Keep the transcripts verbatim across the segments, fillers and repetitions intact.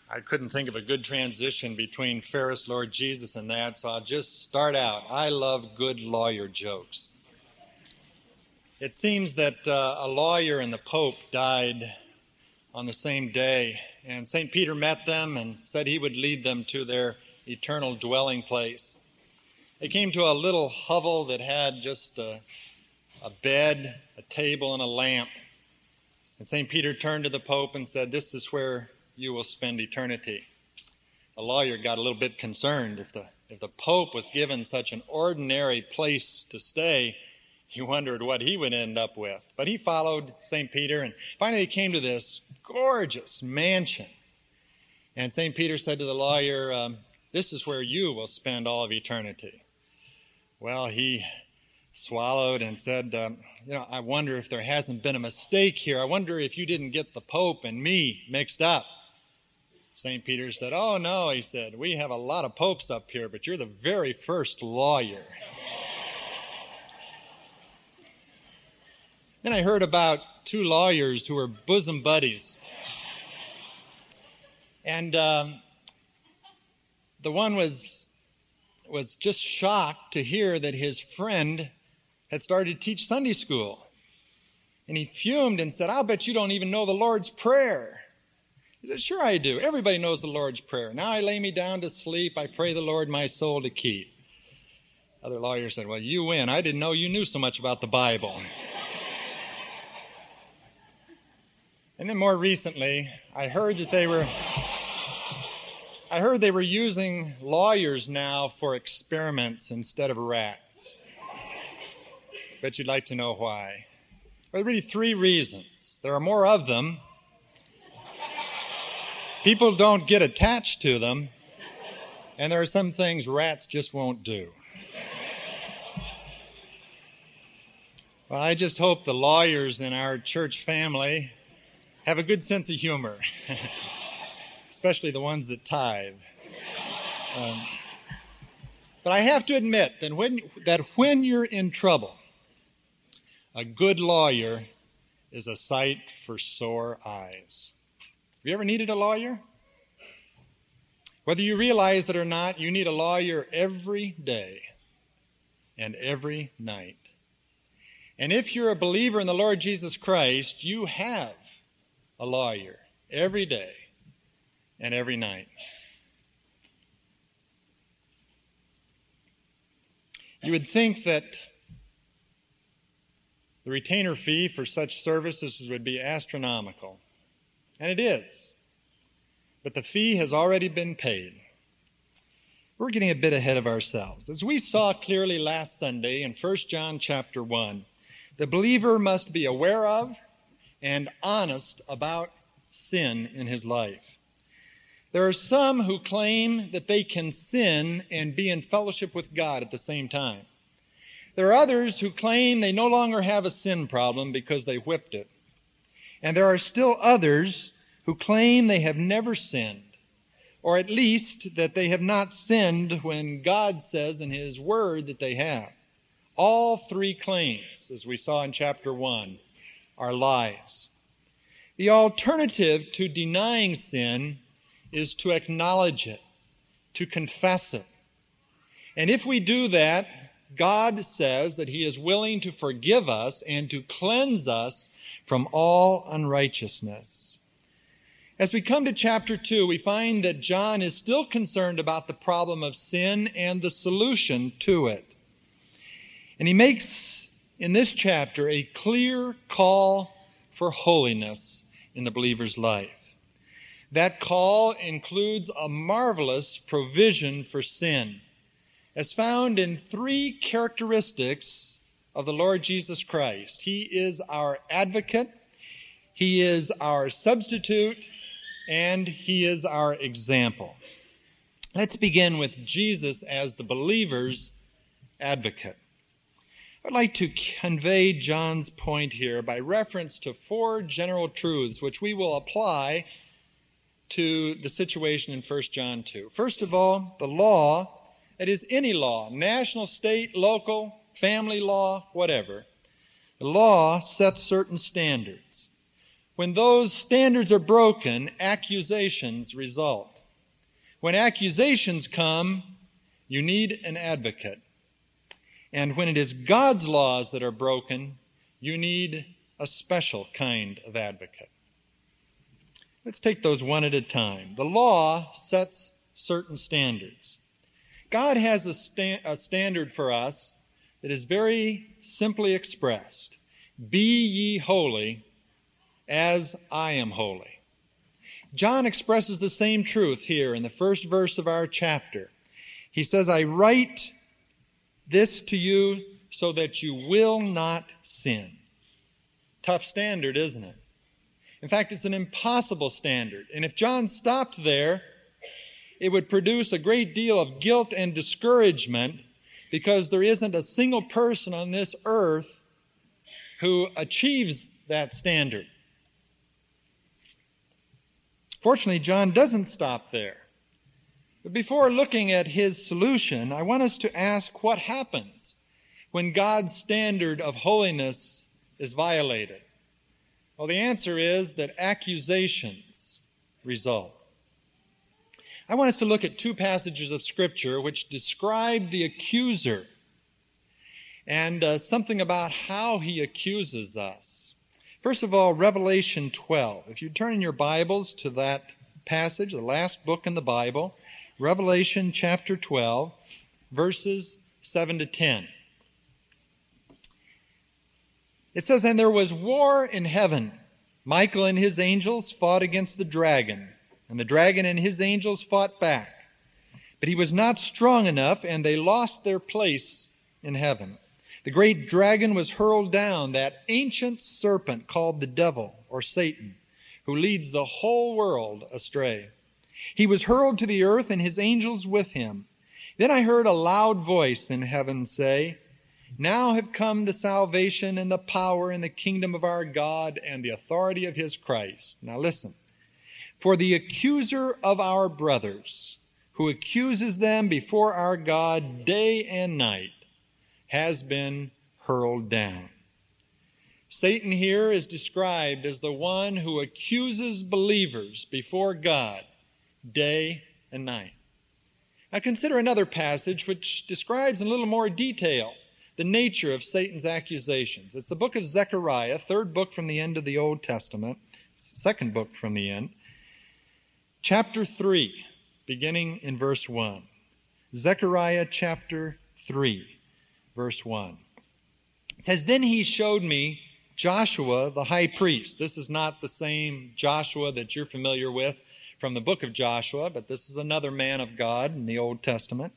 I couldn't think of a good transition between Ferris, Lord Jesus, and that, so I'll just start out. I love good lawyer jokes. It seems that uh, a lawyer and the Pope died on the same day, and Saint Peter met them and said he would lead them to their eternal dwelling place. They came to a little hovel that had just a, a bed, a table, and a lamp. And Saint Peter turned to the Pope and said, "This is where you will spend eternity." The lawyer got a little bit concerned. If the if the Pope was given such an ordinary place to stay, he wondered what he would end up with. But he followed Saint Peter, and finally he came to this gorgeous mansion. And Saint Peter said to the lawyer, um, "This is where you will spend all of eternity." Well, he swallowed and said, um, you know, "I wonder if there hasn't been a mistake here. I wonder if you didn't get the Pope and me mixed up." Saint Peter said, "Oh, no," he said, "we have a lot of popes up here, but you're the very first lawyer." Then I heard about two lawyers who were bosom buddies. And um, the one was, was just shocked to hear that his friend had started to teach Sunday school. And he fumed and said, "I'll bet you don't even know the Lord's Prayer." He said, "Sure I do. Everybody knows the Lord's Prayer. Now I lay me down to sleep. I pray the Lord my soul to keep." Other lawyer said, "Well, you win. I didn't know you knew so much about the Bible." And then more recently, I heard that they were, I heard they were using lawyers now for experiments instead of rats. Bet you'd like to know why. Well, there are really three reasons. There are more of them. People don't get attached to them, and there are some things rats just won't do. Well, I just hope the lawyers in our church family have a good sense of humor, especially the ones that tithe. Um, but I have to admit that when, that when you're in trouble, a good lawyer is a sight for sore eyes. Have you ever needed a lawyer? Whether you realize it or not, you need a lawyer every day and every night. And if you're a believer in the Lord Jesus Christ, you have a lawyer every day and every night. You would think that the retainer fee for such services would be astronomical. And it is. But the fee has already been paid. We're getting a bit ahead of ourselves. As we saw clearly last Sunday in First John chapter one, the believer must be aware of and honest about sin in his life. There are some who claim that they can sin and be in fellowship with God at the same time. There are others who claim they no longer have a sin problem because they whipped it. And there are still others who claim they have never sinned, or at least that they have not sinned when God says in His Word that they have. All three claims, as we saw in chapter one, are lies. The alternative to denying sin is to acknowledge it, to confess it. And if we do that, God says that He is willing to forgive us and to cleanse us from all unrighteousness. As we come to chapter two, we find that John is still concerned about the problem of sin and the solution to it. And he makes in this chapter a clear call for holiness in the believer's life. That call includes a marvelous provision for sin, as found in three characteristics of the Lord Jesus Christ. He is our advocate, He is our substitute, and He is our example. Let's begin with Jesus as the believer's advocate. I'd like to convey John's point here by reference to four general truths which we will apply to the situation in First John two. First of all, the law, that is any law, national, state, local, family law, whatever. The law sets certain standards. When those standards are broken, accusations result. When accusations come, you need an advocate. And when it is God's laws that are broken, you need a special kind of advocate. Let's take those one at a time. The law sets certain standards. God has a, sta- a standard for us that is very simply expressed. Be ye holy as I am holy. John expresses the same truth here in the first verse of our chapter. He says, I write this to you so that you will not sin. Tough standard, isn't it? In fact, it's an impossible standard. And if John stopped there, it would produce a great deal of guilt and discouragement, because there isn't a single person on this earth who achieves that standard. Fortunately, John doesn't stop there. But before looking at his solution, I want us to ask what happens when God's standard of holiness is violated. Well, the answer is that accusations result. I want us to look at two passages of Scripture which describe the accuser and uh, something about how he accuses us. First of all, Revelation twelve. If you turn in your Bibles to that passage, the last book in the Bible, Revelation chapter twelve, verses seven to ten. It says, And there was war in heaven. Michael and his angels fought against the dragon, and the dragon and his angels fought back. But he was not strong enough, and they lost their place in heaven. The great dragon was hurled down, that ancient serpent called the devil, or Satan, who leads the whole world astray. He was hurled to the earth, and his angels with him. Then I heard a loud voice in heaven say, Now have come the salvation and the power and the kingdom of our God and the authority of his Christ. Now listen. For the accuser of our brothers, who accuses them before our God day and night, has been hurled down. Satan here is described as the one who accuses believers before God day and night. Now consider another passage which describes in a little more detail the nature of Satan's accusations. It's the book of Zechariah, third book from the end of the Old Testament, second book from the end. Chapter three, beginning in verse one. Zechariah chapter three, verse one. It says, Then he showed me Joshua the high priest. This is not the same Joshua that you're familiar with from the book of Joshua, but this is another man of God in the Old Testament.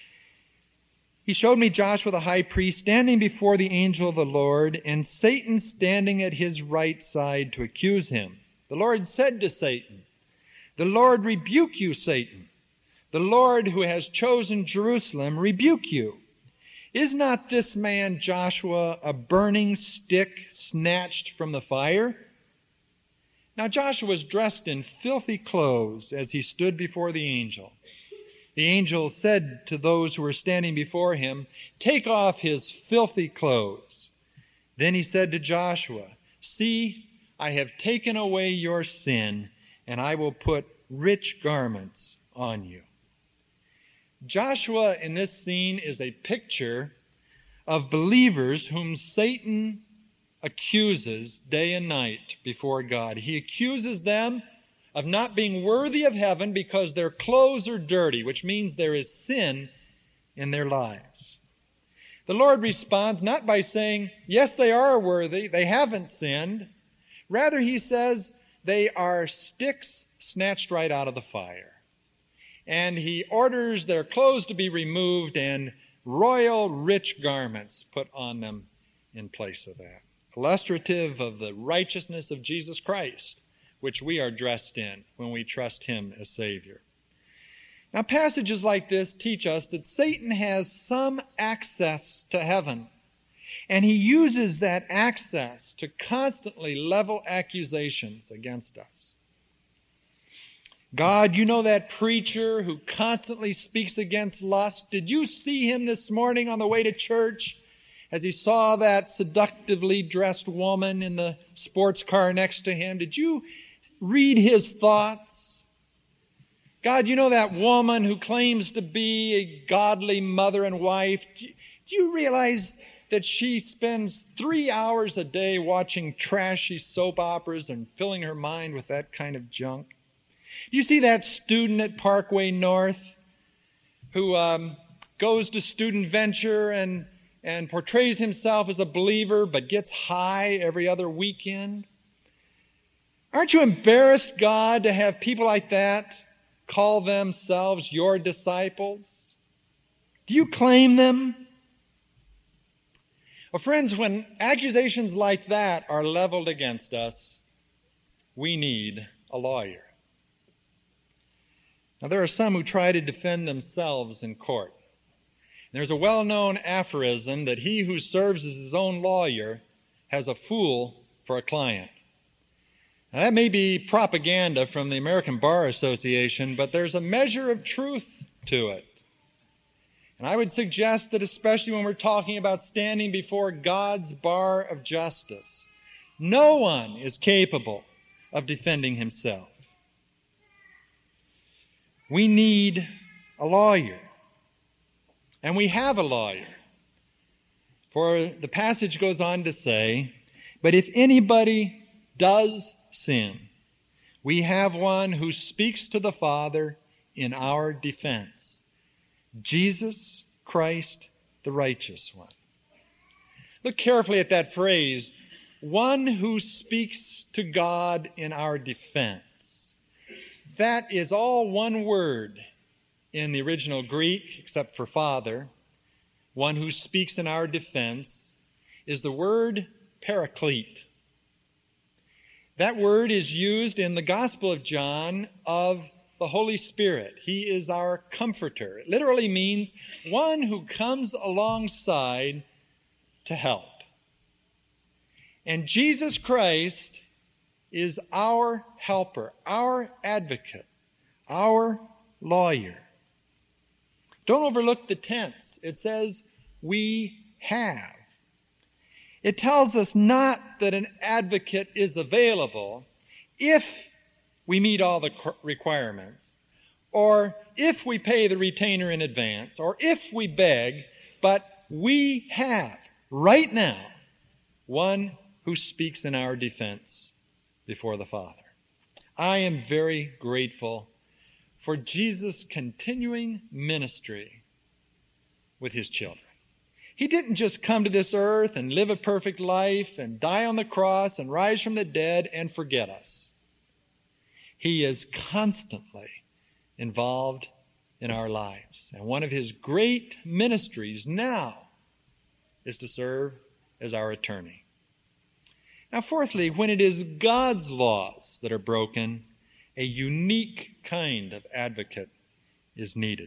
He showed me Joshua the high priest standing before the angel of the Lord, and Satan standing at his right side to accuse him. The Lord said to Satan, The Lord rebuke you, Satan. The Lord who has chosen Jerusalem rebuke you. Is not this man Joshua a burning stick snatched from the fire? Now Joshua was dressed in filthy clothes as he stood before the angel. The angel said to those who were standing before him, Take off his filthy clothes. Then he said to Joshua, See, I have taken away your sin, and I will put rich garments on you. Joshua in this scene is a picture of believers whom Satan accuses day and night before God. He accuses them of not being worthy of heaven because their clothes are dirty, which means there is sin in their lives. The Lord responds not by saying, yes, they are worthy, they haven't sinned. Rather, he says, they are sticks snatched right out of the fire. And he orders their clothes to be removed and royal rich garments put on them in place of that. Illustrative of the righteousness of Jesus Christ, which we are dressed in when we trust him as Savior. Now, passages like this teach us that Satan has some access to heaven, and he uses that access to constantly level accusations against us. God, you know that preacher who constantly speaks against lust? Did you see him this morning on the way to church as he saw that seductively dressed woman in the sports car next to him? Did you read his thoughts? God, you know that woman who claims to be a godly mother and wife? Do you realize that she spends three hours a day watching trashy soap operas and filling her mind with that kind of junk? Do you see that student at Parkway North who um, goes to Student Venture and, and portrays himself as a believer but gets high every other weekend? Aren't you embarrassed, God, to have people like that call themselves your disciples? Do you claim them? Well, friends, when accusations like that are leveled against us, we need a lawyer. Now, there are some who try to defend themselves in court. There's a well-known aphorism that he who serves as his own lawyer has a fool for a client. Now, that may be propaganda from the American Bar Association, but there's a measure of truth to it. And I would suggest that especially when we're talking about standing before God's bar of justice, no one is capable of defending himself. We need a lawyer. And we have a lawyer. For the passage goes on to say, but if anybody does sin, we have one who speaks to the Father in our defense, Jesus Christ, the righteous one. Look carefully at that phrase, one who speaks to God in our defense. That is all one word in the original Greek, except for Father. One who speaks in our defense is the word paraclete. That word is used in the Gospel of John of the Holy Spirit. He is our comforter. It literally means one who comes alongside to help. And Jesus Christ is our helper, our advocate, our lawyer. Don't overlook the tense. It says, we have. It tells us not that an advocate is available if we meet all the requirements, or if we pay the retainer in advance, or if we beg, but we have, right now, one who speaks in our defense before the Father. I am very grateful for Jesus' continuing ministry with his children. He didn't just come to this earth and live a perfect life and die on the cross and rise from the dead and forget us. He is constantly involved in our lives. And one of his great ministries now is to serve as our attorney. Now, fourthly, when it is God's laws that are broken, a unique kind of advocate is needed.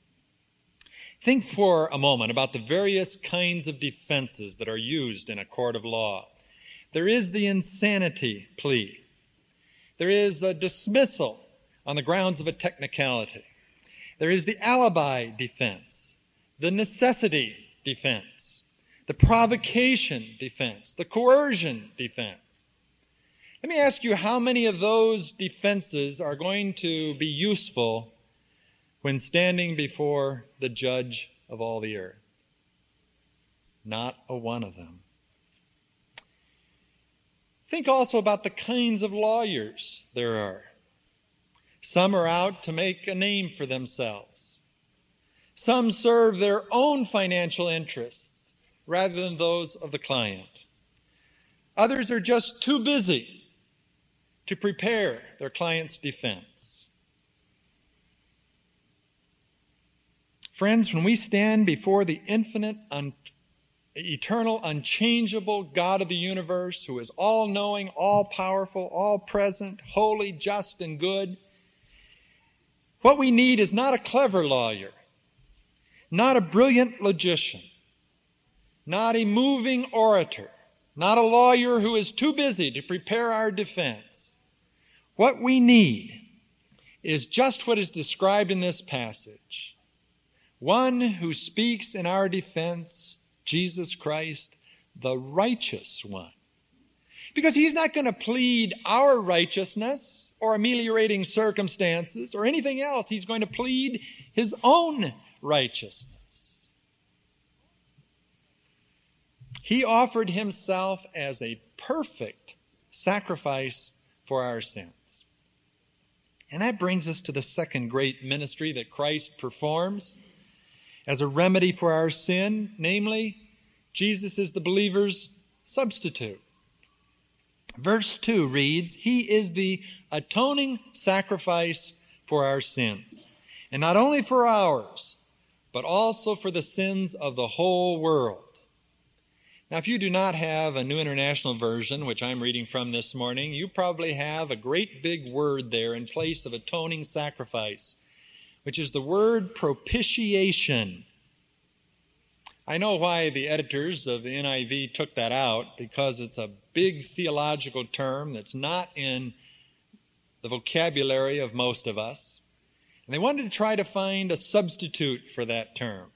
Think for a moment about the various kinds of defenses that are used in a court of law. There is the insanity plea. There is a dismissal on the grounds of a technicality. There is the alibi defense, the necessity defense, the provocation defense, the coercion defense. Let me ask you, how many of those defenses are going to be useful when standing before the judge of all the earth? Not a one of them. Think also about the kinds of lawyers there are. Some are out to make a name for themselves. Some serve their own financial interests rather than those of the client. Others are just too busy to prepare their client's defense. Friends, when we stand before the infinite, un- eternal, unchangeable God of the universe, who is all-knowing, all-powerful, all-present, holy, just, and good, what we need is not a clever lawyer, not a brilliant logician, not a moving orator, not a lawyer who is too busy to prepare our defense. What we need is just what is described in this passage. One who speaks in our defense Jesus Christ, the righteous one. Because he's not going to plead our righteousness or ameliorating circumstances or anything else. He's going to plead his own righteousness. He offered himself as a perfect sacrifice for our sins. And that brings us to the second great ministry that Christ performs as a remedy for our sin, namely, Jesus is the believer's substitute. Verse two reads, He is the atoning sacrifice for our sins, and not only for ours, but also for the sins of the whole world. Now, if you do not have a New International Version, which I'm reading from this morning, you probably have a great big word there in place of atoning sacrifice, which is the word propitiation. I know why the editors of the N I V took that out, because it's a big theological term that's not in the vocabulary of most of us. And they wanted to try to find a substitute for that term.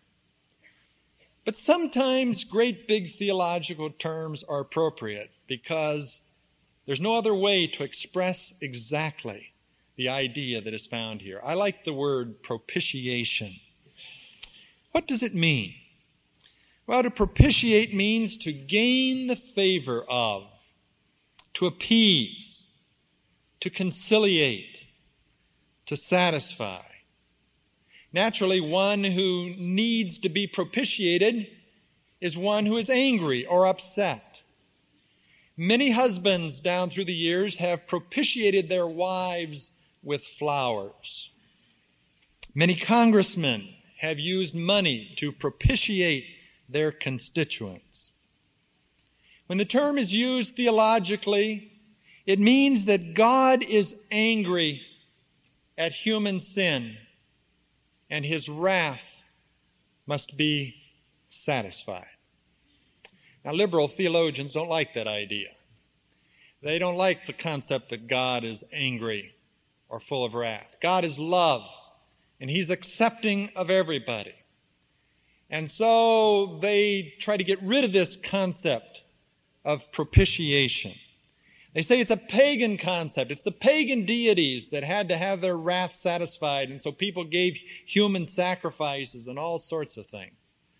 But sometimes great big theological terms are appropriate because there's no other way to express exactly the idea that is found here. I like the word propitiation. What does it mean? Well, to propitiate means to gain the favor of, to appease, to conciliate, to satisfy. Naturally, one who needs to be propitiated is one who is angry or upset. Many husbands down through the years have propitiated their wives with flowers. Many congressmen have used money to propitiate their constituents. When the term is used theologically, it means that God is angry at human sin, and his wrath must be satisfied. Now, liberal theologians don't like that idea. They don't like the concept that God is angry or full of wrath. God is love, and he's accepting of everybody. And so they try to get rid of this concept of propitiation. They say it's a pagan concept. It's the pagan deities that had to have their wrath satisfied, and so people gave human sacrifices and all sorts of things.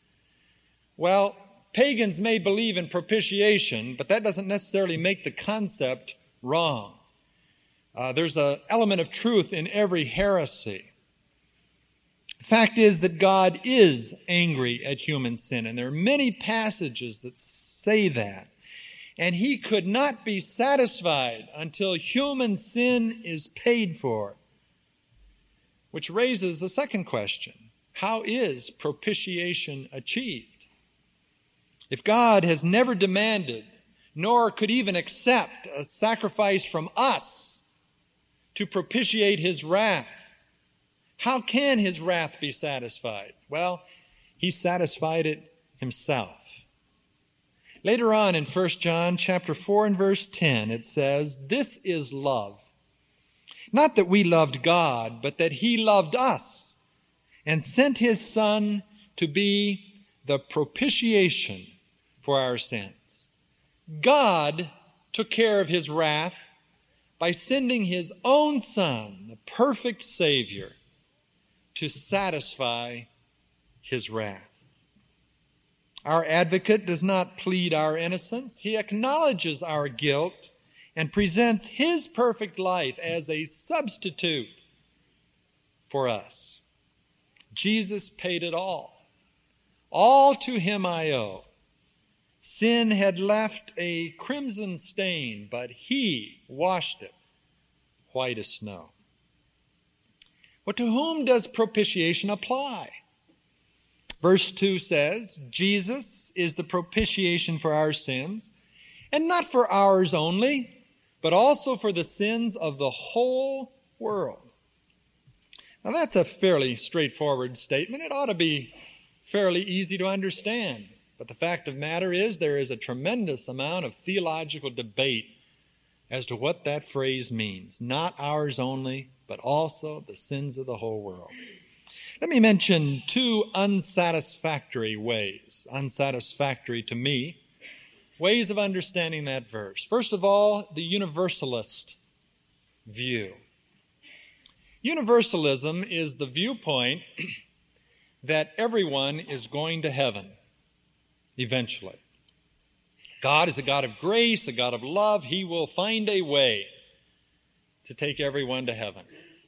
Well, pagans may believe in propitiation, but that doesn't necessarily make the concept wrong. Uh, there's an element of truth in every heresy. The fact is that God is angry at human sin, and there are many passages that say that. And he could not be satisfied until human sin is paid for. Which raises a second question. How is propitiation achieved? If God has never demanded, nor could even accept a sacrifice from us to propitiate his wrath, how can his wrath be satisfied? Well, he satisfied it himself. Later on in First John chapter four and verse ten, it says, This is love. Not that we loved God, but that he loved us and sent his Son to be the propitiation for our sins. God took care of his wrath by sending his own Son, the perfect Savior, to satisfy his wrath. Our advocate does not plead our innocence. He acknowledges our guilt and presents his perfect life as a substitute for us. Jesus paid it all. All to him I owe. Sin had left a crimson stain, but he washed it white as snow. But to whom does propitiation apply? Verse two says, Jesus is the propitiation for our sins, and not for ours only, but also for the sins of the whole world. Now that's a fairly straightforward statement. It ought to be fairly easy to understand. But the fact of the matter is there is a tremendous amount of theological debate as to what that phrase means. Not ours only, but also the sins of the whole world. Let me mention two unsatisfactory ways, unsatisfactory to me, ways of understanding that verse. First of all, the universalist view. Universalism is the viewpoint that everyone is going to heaven eventually. God is a God of grace, a God of love. He will find a way to take everyone to heaven.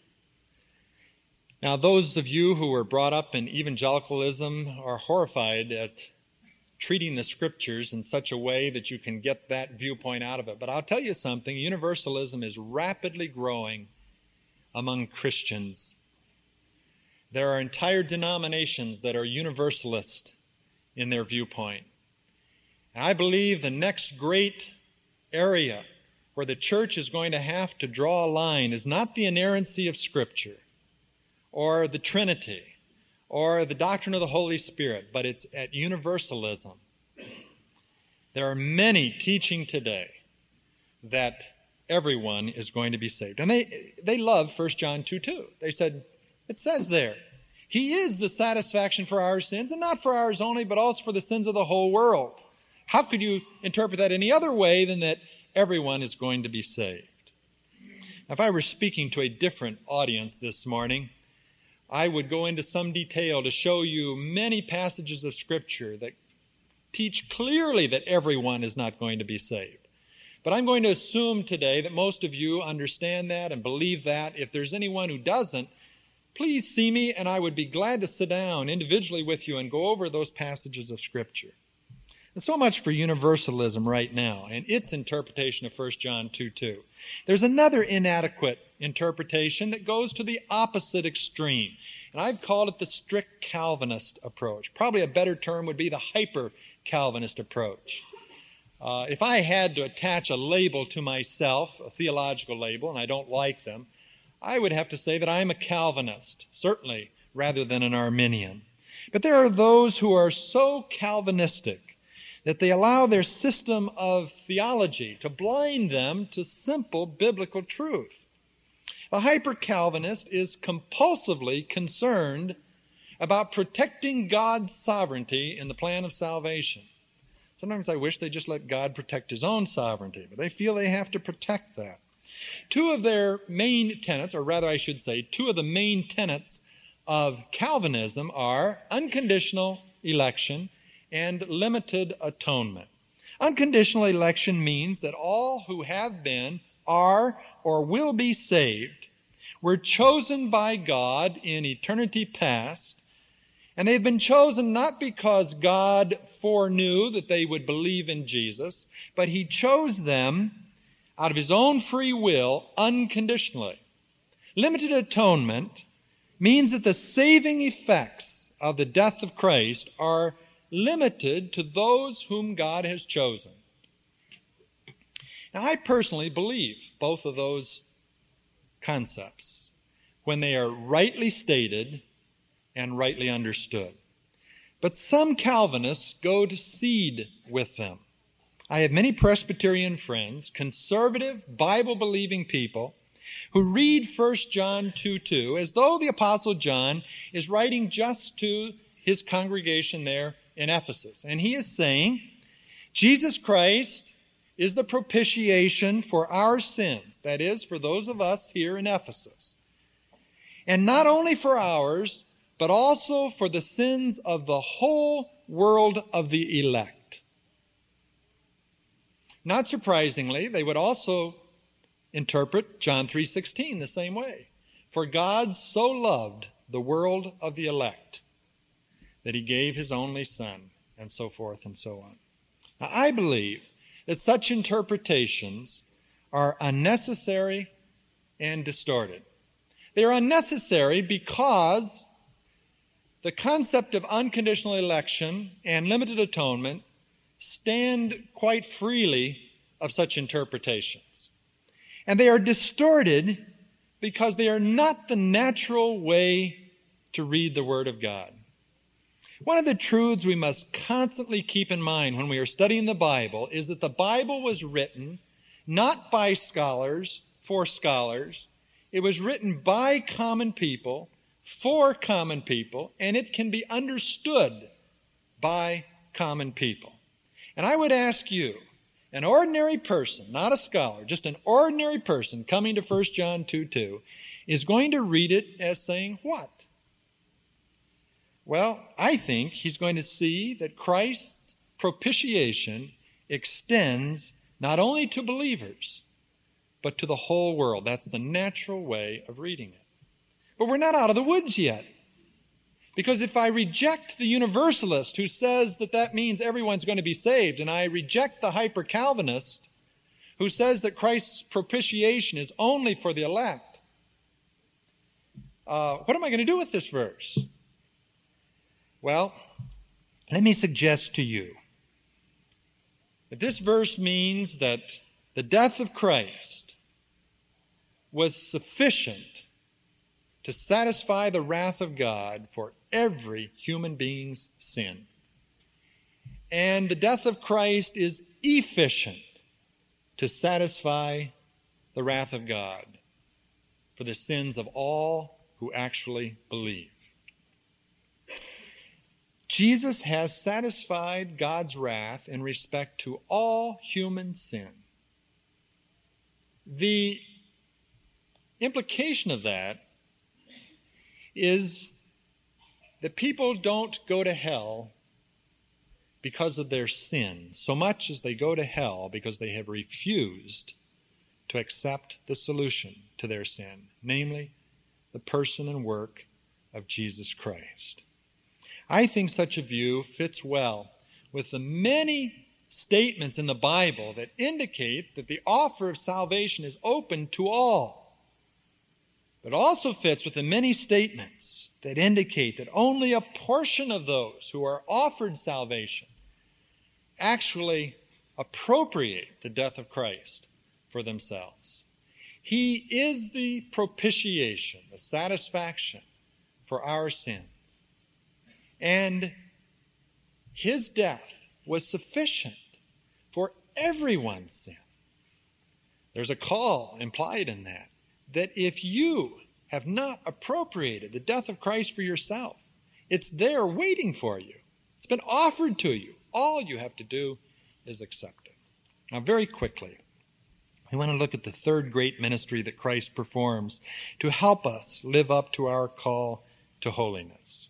Now, those of you who were brought up in evangelicalism are horrified at treating the Scriptures in such a way that you can get that viewpoint out of it. But I'll tell you something, universalism is rapidly growing among Christians. There are entire denominations that are universalist in their viewpoint. And I believe the next great area where the church is going to have to draw a line is not the inerrancy of Scripture or the Trinity or the doctrine of the Holy Spirit, but it's at universalism. There are many teaching today that everyone is going to be saved. And they, they love First John two two. They said, it says there, He is the satisfaction for our sins, and not for ours only, but also for the sins of the whole world. How could you interpret that any other way than that everyone is going to be saved? Now, if I were speaking to a different audience this morning, I would go into some detail to show you many passages of Scripture that teach clearly that everyone is not going to be saved. But I'm going to assume today that most of you understand that and believe that. If there's anyone who doesn't, please see me, and I would be glad to sit down individually with you and go over those passages of Scripture. And so much for universalism right now and its interpretation of First John two two. There's another inadequate interpretation that goes to the opposite extreme. And I've called it the strict Calvinist approach. Probably a better term would be the hyper-Calvinist approach. Uh, if I had to attach a label to myself, a theological label, and I don't like them, I would have to say that I'm a Calvinist, certainly, rather than an Arminian. But there are those who are so Calvinistic that they allow their system of theology to blind them to simple biblical truth. The hyper-Calvinist is compulsively concerned about protecting God's sovereignty in the plan of salvation. Sometimes I wish they just let God protect His own sovereignty, but they feel they have to protect that. Two of their main tenets, or rather I should say, two of the main tenets of Calvinism are unconditional election and limited atonement. Unconditional election means that all who have been, are, or will be saved were chosen by God in eternity past, and they've been chosen not because God foreknew that they would believe in Jesus, but He chose them out of His own free will unconditionally. Limited atonement means that the saving effects of the death of Christ are limited to those whom God has chosen. Now, I personally believe both of those concepts when they are rightly stated and rightly understood. But some Calvinists go to seed with them. I have many Presbyterian friends, conservative, Bible-believing people, who read First John two two as though the Apostle John is writing just to his congregation there in Ephesus. And he is saying, Jesus Christ is the propitiation for our sins, that is, for those of us here in Ephesus. And not only for ours, but also for the sins of the whole world of the elect. Not surprisingly, they would also interpret John three sixteen the same way. For God so loved the world of the elect that He gave His only Son, and so forth and so on. Now, I believe that such interpretations are unnecessary and distorted. They are unnecessary because the concept of unconditional election and limited atonement stand quite freely of such interpretations. And they are distorted because they are not the natural way to read the Word of God. One of the truths we must constantly keep in mind when we are studying the Bible is that the Bible was written not by scholars, for scholars. It was written by common people, for common people, and it can be understood by common people. And I would ask you, an ordinary person, not a scholar, just an ordinary person coming to First John two two, is going to read it as saying what? Well, I think he's going to see that Christ's propitiation extends not only to believers, but to the whole world. That's the natural way of reading it. But we're not out of the woods yet. Because if I reject the universalist who says that that means everyone's going to be saved, and I reject the hyper-Calvinist who says that Christ's propitiation is only for the elect, uh, what am I going to do with this verse? Well, let me suggest to you that this verse means that the death of Christ was sufficient to satisfy the wrath of God for every human being's sin. And the death of Christ is efficient to satisfy the wrath of God for the sins of all who actually believe. Jesus has satisfied God's wrath in respect to all human sin. The implication of that is that people don't go to hell because of their sin, so much as they go to hell because they have refused to accept the solution to their sin, namely the person and work of Jesus Christ. I think such a view fits well with the many statements in the Bible that indicate that the offer of salvation is open to all, but also fits with the many statements that indicate that only a portion of those who are offered salvation actually appropriate the death of Christ for themselves. He is the propitiation, the satisfaction for our sins. And his death was sufficient for everyone's sin. There's a call implied in that, that if you have not appropriated the death of Christ for yourself, it's there waiting for you. It's been offered to you. All you have to do is accept it. Now, very quickly, we want to look at the third great ministry that Christ performs to help us live up to our call to holiness.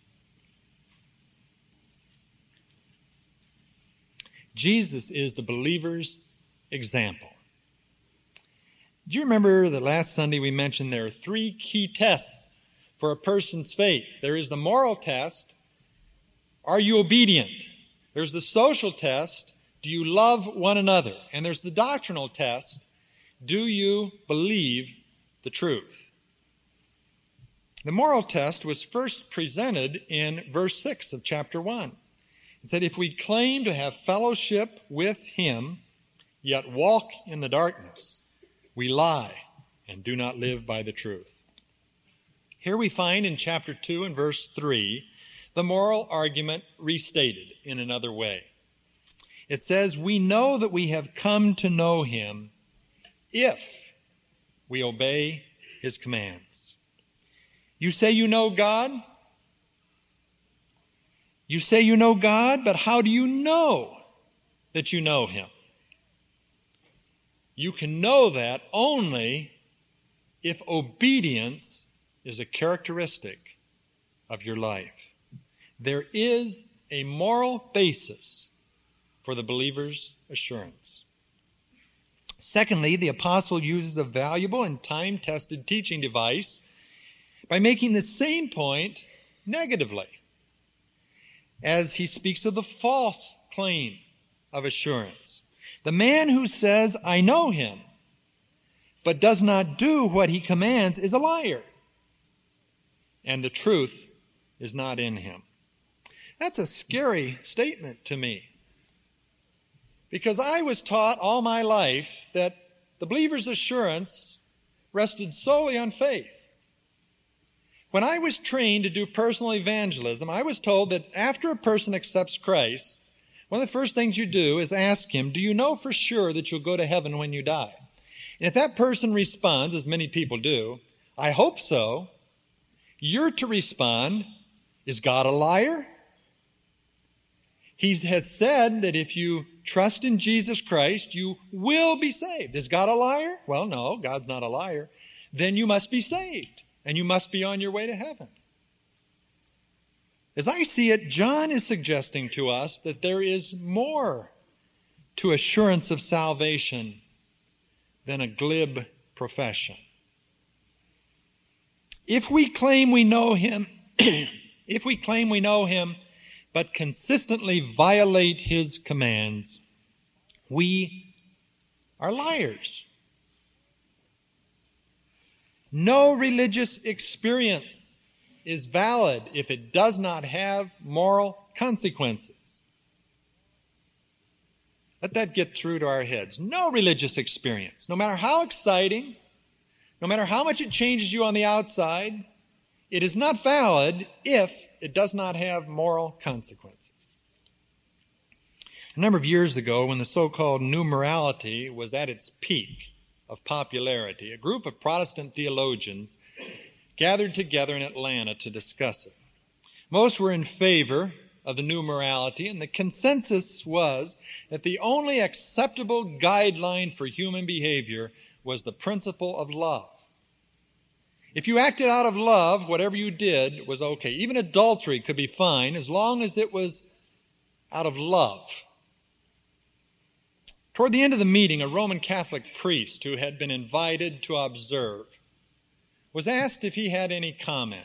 Jesus is the believer's example. Do you remember that last Sunday we mentioned there are three key tests for a person's faith? There is the moral test. Are you obedient? There's the social test. Do you love one another? And there's the doctrinal test. Do you believe the truth? The moral test was first presented in verse six of chapter one. It said, if we claim to have fellowship with him, yet walk in the darkness, we lie and do not live by the truth. Here we find in chapter two and verse three the moral argument restated in another way. It says, we know that we have come to know him if we obey his commands. You say you know God? You say you know God, but how do you know that you know him? You can know that only if obedience is a characteristic of your life. There is a moral basis for the believer's assurance. Secondly, the apostle uses a valuable and time-tested teaching device by making the same point negatively, as he speaks of the false claim of assurance. The man who says, I know him, but does not do what he commands is a liar, and the truth is not in him. That's a scary statement to me, because I was taught all my life that the believer's assurance rested solely on faith. When I was trained to do personal evangelism, I was told that after a person accepts Christ, one of the first things you do is ask him, do you know for sure that you'll go to heaven when you die? And if that person responds, as many people do, I hope so, you're to respond, is God a liar? He has said that if you trust in Jesus Christ, you will be saved. Is God a liar? Well, no, God's not a liar. Then you must be saved, and you must be on your way to heaven. As I see it, John is suggesting to us that there is more to assurance of salvation than a glib profession. If we claim we know him, if we claim we know him, but consistently violate his commands, we are liars. No religious experience is valid if it does not have moral consequences. Let that get through to our heads. No religious experience, no matter how exciting, no matter how much it changes you on the outside, it is not valid if it does not have moral consequences. A number of years ago, when the so-called new morality was at its peak of popularity, a group of Protestant theologians gathered together in Atlanta to discuss it. Most were in favor of the new morality, and the consensus was that the only acceptable guideline for human behavior was the principle of love. If you acted out of love, whatever you did was okay. Even adultery could be fine as long as it was out of love. Toward the end of the meeting, a Roman Catholic priest who had been invited to observe was asked if he had any comment.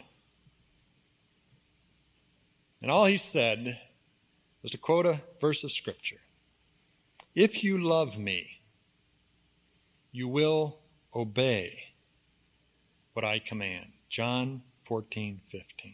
And all he said was to quote a verse of Scripture. If you love me, you will obey what I command. John fourteen fifteen.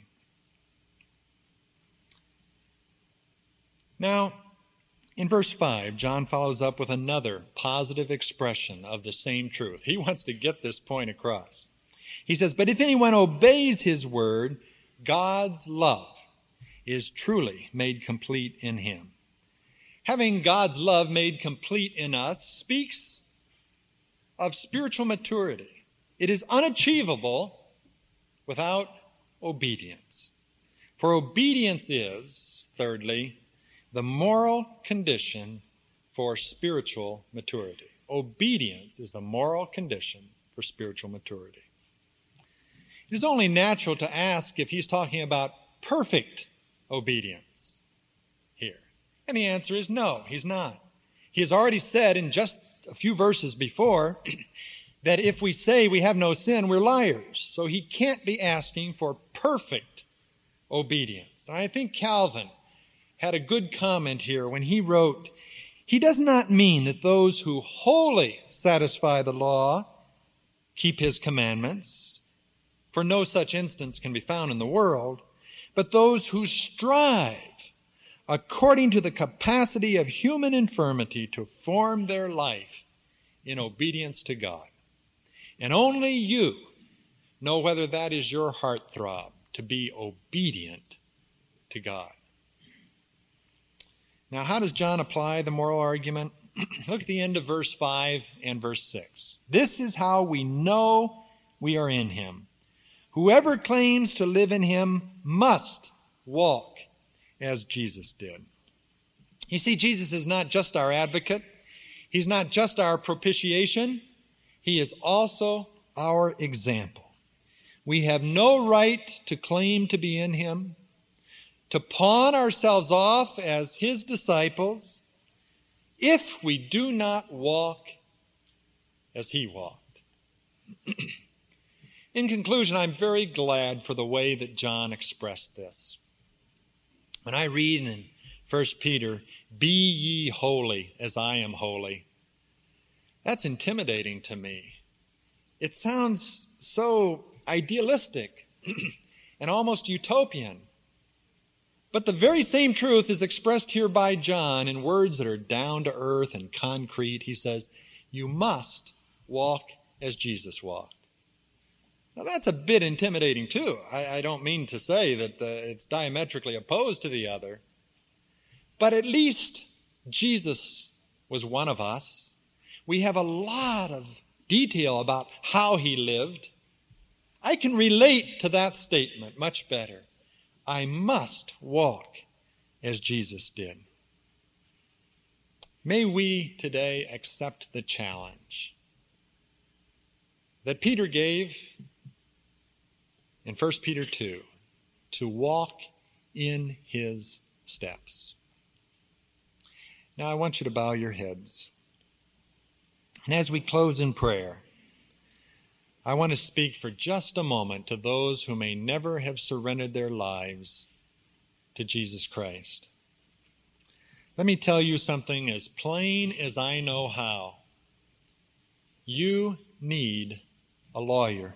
Now, in verse five, John follows up with another positive expression of the same truth. He wants to get this point across. He says, but if anyone obeys his word, God's love is truly made complete in him. Having God's love made complete in us speaks of spiritual maturity. It is unachievable without obedience. For obedience is, thirdly, the moral condition for spiritual maturity. Obedience is the moral condition for spiritual maturity. It is only natural to ask if he's talking about perfect obedience here. And the answer is no, he's not. He has already said in just a few verses before that if we say we have no sin, we're liars. So he can't be asking for perfect obedience. And I think Calvin had a good comment here when he wrote, he does not mean that those who wholly satisfy the law keep his commandments, for no such instance can be found in the world, but those who strive according to the capacity of human infirmity to form their life in obedience to God. And only you know whether that is your heartthrob, to be obedient to God. Now, how does John apply the moral argument? Look at the end of verse five and verse six. This is how we know we are in him. Whoever claims to live in him must walk as Jesus did. You see, Jesus is not just our advocate. He's not just our propitiation. He is also our example. We have no right to claim to be in him, to pawn ourselves off as his disciples, if we do not walk as he walked. In conclusion, I'm very glad for the way that John expressed this. When I read in First Peter, be ye holy as I am holy, that's intimidating to me. It sounds so idealistic and almost utopian. But the very same truth is expressed here by John in words that are down to earth and concrete. He says, you must walk as Jesus walked. Now that's a bit intimidating too. I, I don't mean to say that uh, it's diametrically opposed to the other. But at least Jesus was one of us. We have a lot of detail about how he lived. I can relate to that statement much better. I must walk as Jesus did. May we today accept the challenge that Peter gave in First Peter two, to walk in his steps. Now I want you to bow your heads. And as we close in prayer, I want to speak for just a moment to those who may never have surrendered their lives to Jesus Christ. Let me tell you something as plain as I know how. You need a lawyer.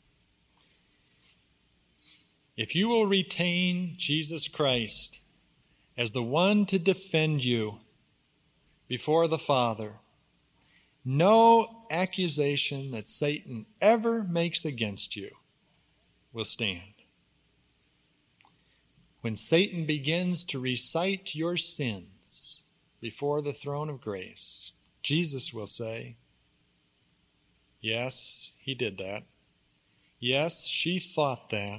If you will retain Jesus Christ as the one to defend you before the Father, no accusation that Satan ever makes against you will stand. When Satan begins to recite your sins before the throne of grace, Jesus will say, yes, he did that. Yes, she thought that.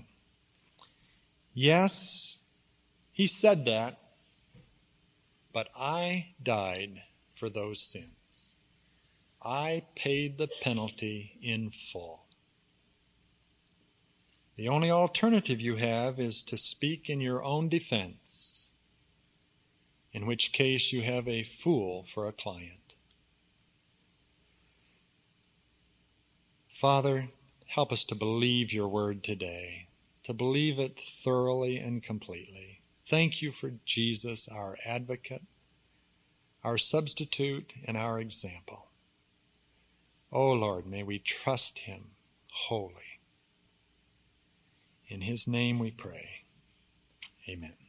Yes, he said that, but I died for those sins. I paid the penalty in full. The only alternative you have is to speak in your own defense, in which case you have a fool for a client. Father, help us to believe your word today, to believe it thoroughly and completely. Thank you for Jesus, our advocate, our substitute, and our example. Oh Lord, may we trust him wholly. In his name we pray. Amen.